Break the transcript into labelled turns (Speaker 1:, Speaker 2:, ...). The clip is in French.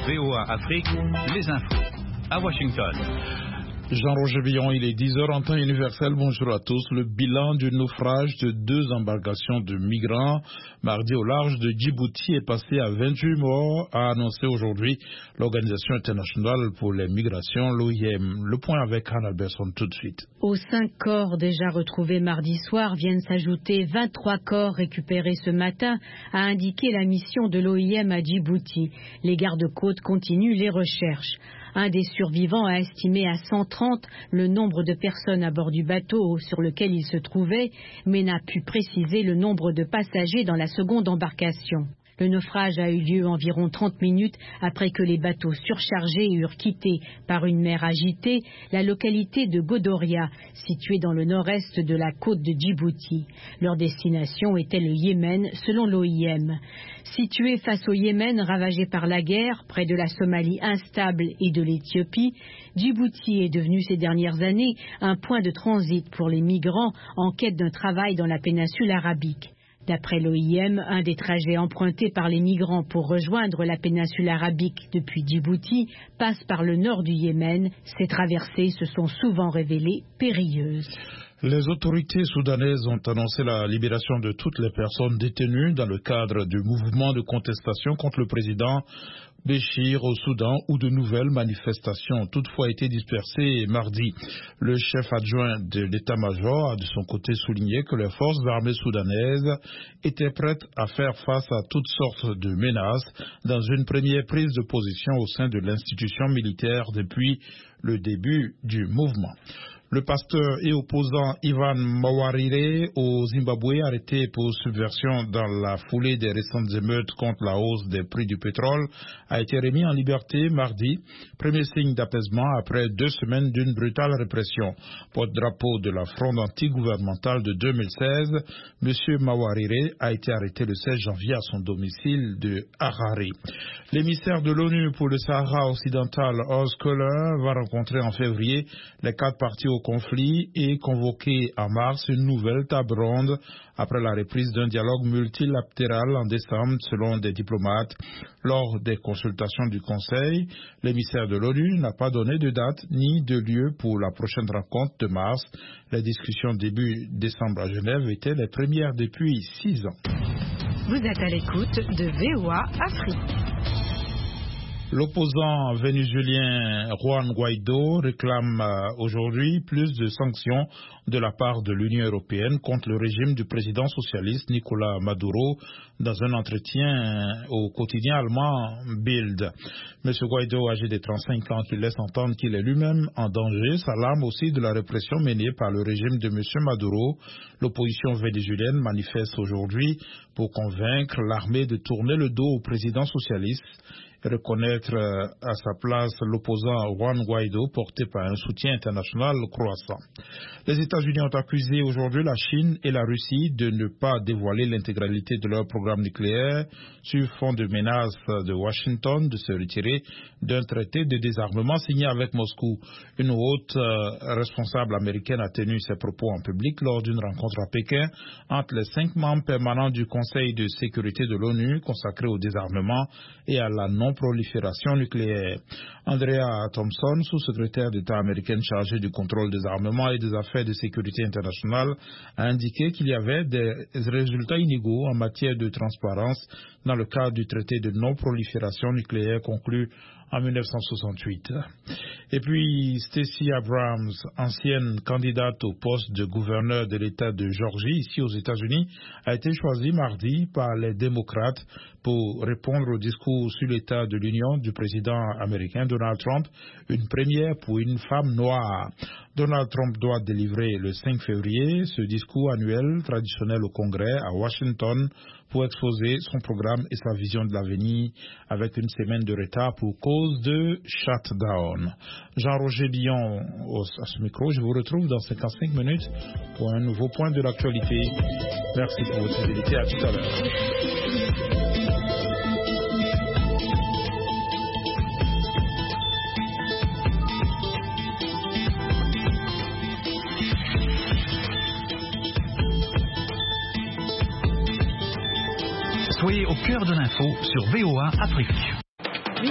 Speaker 1: VOA Afrique, les infos. À Washington.
Speaker 2: Jean-Roger Billon, il est 10h en temps universel. Bonjour à tous. Le bilan du naufrage de 2 embarcations de migrants mardi au large de Djibouti est passé à 28 morts, a annoncé aujourd'hui l'Organisation internationale pour les migrations, l'OIM. Le point avec Hannah Besson tout de suite.
Speaker 3: Aux 5 corps déjà retrouvés mardi soir viennent s'ajouter 23 corps récupérés ce matin, a indiqué la mission de l'OIM à Djibouti. Les gardes-côtes continuent les recherches. Un des survivants a estimé à 130 le nombre de personnes à bord du bateau sur lequel il se trouvait, mais n'a pu préciser le nombre de passagers dans la seconde embarcation. Le naufrage a eu lieu environ 30 minutes après que les bateaux surchargés eurent quitté par une mer agitée la localité de Godoria, située dans le nord-est de la côte de Djibouti. Leur destination était le Yémen, selon l'OIM. Situé face au Yémen, ravagé par la guerre, près de la Somalie instable et de l'Éthiopie, Djibouti est devenu ces dernières années un point de transit pour les migrants en quête d'un travail dans la péninsule arabique. D'après l'OIM, un des trajets empruntés par les migrants pour rejoindre la péninsule arabique depuis Djibouti passe par le nord du Yémen. Ces traversées se sont souvent révélées périlleuses.
Speaker 2: Les autorités soudanaises ont annoncé la libération de toutes les personnes détenues dans le cadre du mouvement de contestation contre le président Béchir au Soudan, où de nouvelles manifestations ont toutefois été dispersées mardi. Le chef adjoint de l'état-major a de son côté souligné que les forces armées soudanaises étaient prêtes à faire face à toutes sortes de menaces dans une première prise de position au sein de l'institution militaire depuis le début du mouvement. Le pasteur et opposant Ivan Mawarire au Zimbabwe, arrêté pour subversion dans la foulée des récentes émeutes contre la hausse des prix du pétrole, a été remis en liberté mardi, premier signe d'apaisement après 2 semaines d'une brutale répression. Porte-drapeau de la fronde anti-gouvernementale de 2016, M. Mawarire a été arrêté le 16 janvier à son domicile de Harare. L'émissaire de l'ONU pour le Sahara occidental, Urs Kohler, va rencontrer en février les 4 parties au conflit et convoquer en mars une nouvelle table ronde après la reprise d'un dialogue multilatéral en décembre, selon des diplomates. Lors des consultations du Conseil, l'émissaire de l'ONU n'a pas donné de date ni de lieu pour la prochaine rencontre de mars. Les discussions début décembre à Genève étaient les premières depuis 6 ans.
Speaker 4: Vous êtes à l'écoute de VOA Afrique.
Speaker 2: L'opposant vénézuélien Juan Guaidó réclame aujourd'hui plus de sanctions de la part de l'Union européenne contre le régime du président socialiste Nicolás Maduro dans un entretien au quotidien allemand Bild. M. Guaidó, âgé de 35 ans, qui laisse entendre qu'il est lui-même en danger, s'alarme aussi de la répression menée par le régime de M. Maduro. L'opposition vénézuélienne manifeste aujourd'hui pour convaincre l'armée de tourner le dos au président socialiste et reconnaître à sa place l'opposant Juan Guaidó, porté par un soutien international croissant. Les États-Unis ont accusé aujourd'hui la Chine et la Russie de ne pas dévoiler l'intégralité de leur programme nucléaire sur fond de menace de Washington de se retirer d'un traité de désarmement signé avec Moscou. Une haute responsable américaine a tenu ses propos en public lors d'une rencontre à Pékin entre les 5 membres permanents du Conseil de sécurité de l'ONU consacré au désarmement et à la non-prolifération nucléaire. Andrea Thompson, sous-secrétaire d'État américaine chargée du contrôle des armements et des affaires de sécurité internationale, a indiqué qu'il y avait des résultats inégaux en matière de transparence dans le cadre du traité de non-prolifération nucléaire conclu en 1968. Et puis Stacey Abrams, ancienne candidate au poste de gouverneur de l'État de Géorgie, ici aux États-Unis, a été choisie mardi par les démocrates pour répondre au discours sur l'état de l'Union du président américain Donald Trump, une première pour une femme noire. Donald Trump doit délivrer le 5 février ce discours annuel traditionnel au Congrès à Washington pour exposer son programme et sa vision de l'avenir avec une semaine de retard pour cause de shutdown. Jean-Roger Billon à ce micro. Je vous retrouve dans 55 minutes pour un nouveau point de l'actualité. Merci pour votre fidélité. À tout à l'heure.
Speaker 1: Soyez au cœur de l'info sur VOA Afrique.